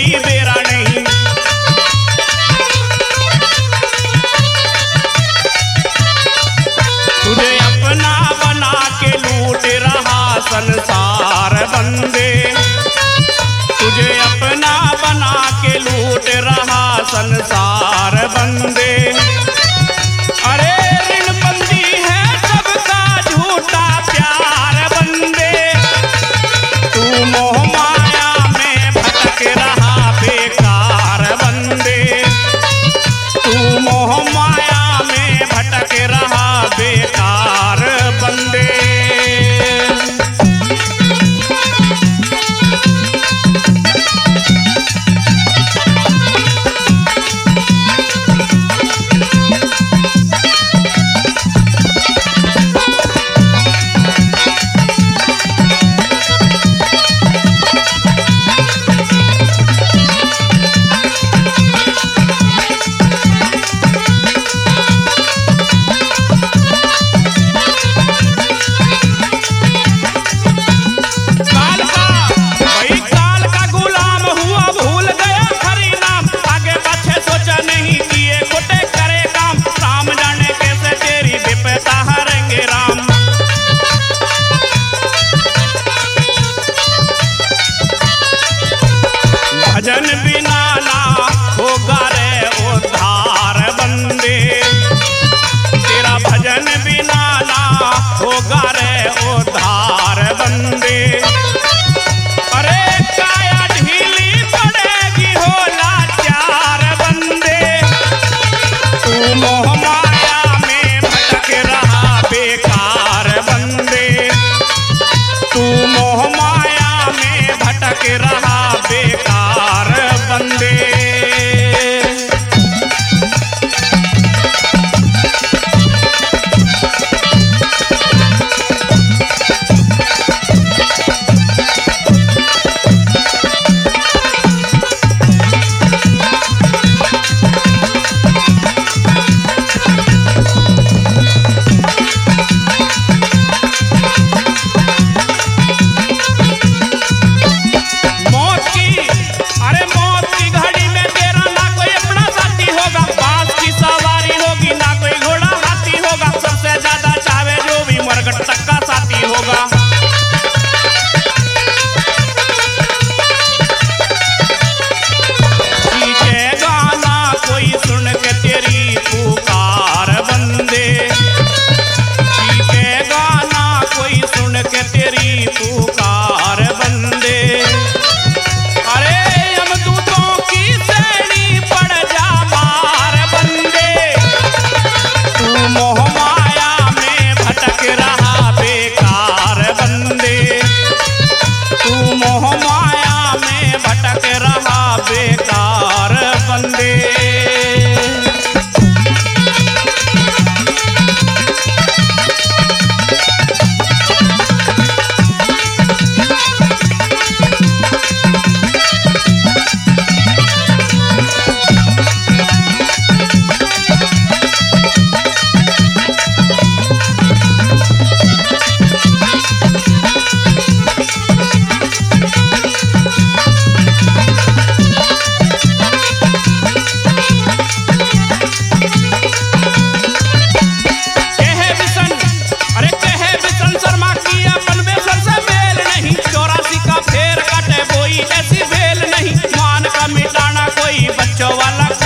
कोई बेरा नहीं। तुझे अपना बना के लूट रहा संसार बंदे, तुझे अपना बना के लूट रहा संसार बंदे। अरे ऋण बंदी है सबका झूठा प्यार बंदे, तू मोह माया में भटक रहा बेकार बंदे, तू मोह माया में भटक रहा बेकार बंदे। भजन बिना ना होगा रे उद्धार बंदे, तेरा भजन बिना ना होगा रे उद्धार बंदे। अरे काया ढीली पड़ेगी हो लाचार बंदे, तू मोह माया में भटक रहा बेकार बंदे, तू मोह माया में भटक रहा बेकार बंदे। तक्का साथी होगा, सीखेगा ना कोई सुन के तेरी पुकार बंदे, सीखेगा ना कोई सुन के तेरी पुकार बंदे। अरे यमदूतों की श्रेणी पड़ जा मार बंदे, तू मोह माया में भटक रहा बेकार बंदे, तू मोह माया में भटक रहा बेकार बंदे। ऐसी भेल नहीं, मान का मिटाना कोई बच्चों वाला